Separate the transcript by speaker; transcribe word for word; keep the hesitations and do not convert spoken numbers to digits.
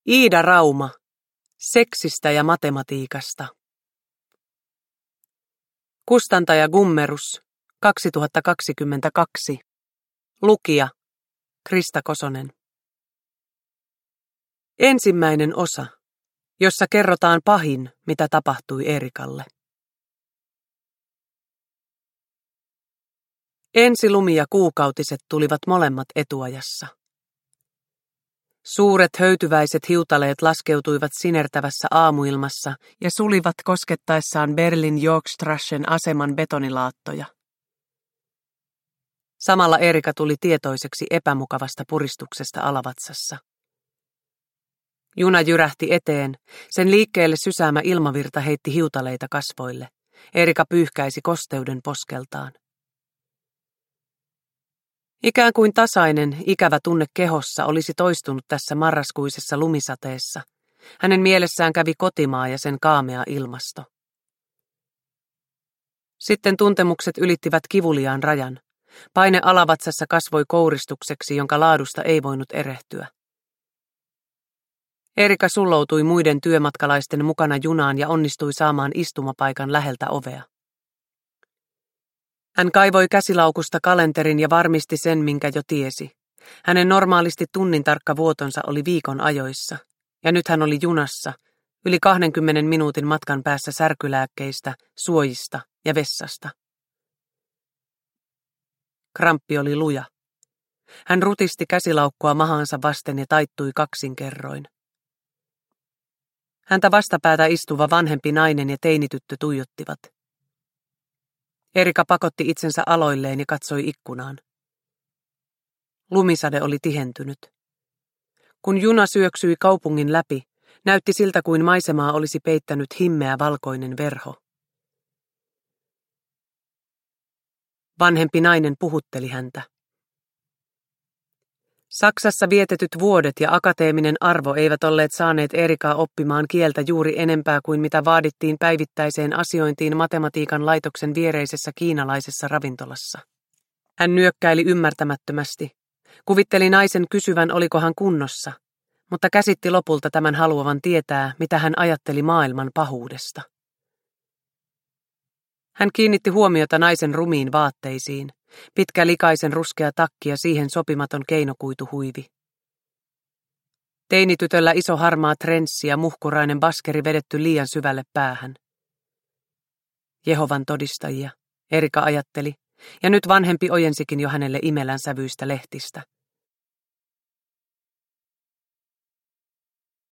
Speaker 1: Iida Rauma. Seksistä ja matematiikasta. Kustantaja Gummerus. kaksituhattakaksikymmentäkaksi. Lukija Krista Kosonen. Ensimmäinen osa, jossa kerrotaan pahin, mitä tapahtui Erikalle. Ensilumi ja kuukautiset tulivat molemmat etuajassa. Suuret höytyväiset hiutaleet laskeutuivat sinertävässä aamuilmassa ja sulivat koskettaessaan Berlin-Yorkstrassen aseman betonilaattoja. Samalla Erika tuli tietoiseksi epämukavasta puristuksesta alavatsassa. Juna jyrähti eteen, sen liikkeelle sysäämä ilmavirta heitti hiutaleita kasvoille. Erika pyyhkäisi kosteuden poskeltaan. Ikään kuin tasainen, ikävä tunne kehossa olisi toistunut tässä marraskuisessa lumisateessa. Hänen mielessään kävi kotimaa ja sen kaamea ilmasto. Sitten tuntemukset ylittivät kivuliaan rajan. Paine alavatsassa kasvoi kouristukseksi, jonka laadusta ei voinut erehtyä. Erika sulloutui muiden työmatkalaisten mukana junaan ja onnistui saamaan istumapaikan läheltä ovea. Hän kaivoi käsilaukusta kalenterin ja varmisti sen, minkä jo tiesi. Hänen normaalisti tunnin tarkka vuotonsa oli viikon ajoissa, ja nyt hän oli junassa, yli kahdenkymmenen minuutin matkan päässä särkylääkkeistä, suojista ja vessasta. Kramppi oli luja. Hän rutisti käsilaukkua mahaansa vasten ja taittui kaksinkerroin. Häntä vastapäätä istuva vanhempi nainen ja teinityttö tuijottivat. Erika pakotti itsensä aloilleen ja katsoi ikkunaan. Lumisade oli tihentynyt. Kun juna syöksyi kaupungin läpi, näytti siltä kuin maisemaa olisi peittänyt himmeä valkoinen verho. Vanhempi nainen puhutteli häntä. Saksassa vietetyt vuodet ja akateeminen arvo eivät olleet saaneet Erikaa oppimaan kieltä juuri enempää kuin mitä vaadittiin päivittäiseen asiointiin matematiikan laitoksen viereisessä kiinalaisessa ravintolassa. Hän nyökkäili ymmärtämättömästi. Kuvitteli naisen kysyvän, oliko hän kunnossa, mutta käsitti lopulta tämän haluavan tietää, mitä hän ajatteli maailman pahuudesta. Hän kiinnitti huomiota naisen rumiin vaatteisiin, pitkä likaisen ruskea takki ja siihen sopimaton keinokuituhuivi. Teinitytöllä iso harmaa trenssi ja muhkurainen baskeri vedetty liian syvälle päähän. Jehovan todistajia, Erika ajatteli, ja nyt vanhempi ojensikin jo hänelle imelän sävyistä lehtistä.